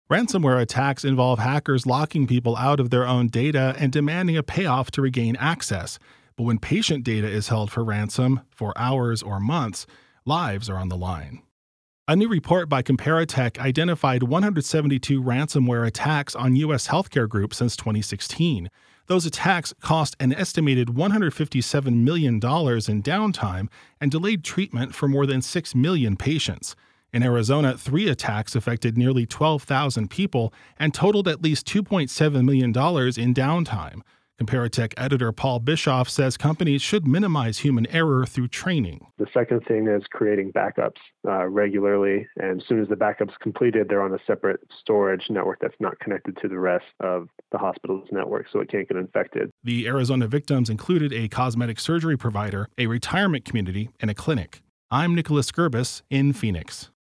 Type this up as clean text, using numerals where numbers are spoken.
Ransomware attacks involve hackers locking people out of their own data and demanding a payoff to regain access. But when patient data is held for ransom for hours or months, lives are on the line. A new report by Comparatech identified 172 ransomware attacks on U.S. healthcare groups since 2016. Those attacks cost an estimated $157 million in downtime and delayed treatment for more than 6 million patients. In Arizona, 3 attacks affected nearly 12,000 people and totaled at least $2.7 million in downtime. Comparatech editor Paul Bischoff says companies should minimize human error through training. The second thing is creating backups regularly. And as soon as the backup's completed, they're on a separate storage network that's not connected to the rest of the hospital's network, so it can't get infected. The Arizona victims included a cosmetic surgery provider, a retirement community, and a clinic. I'm Nicholas Gerbis in Phoenix.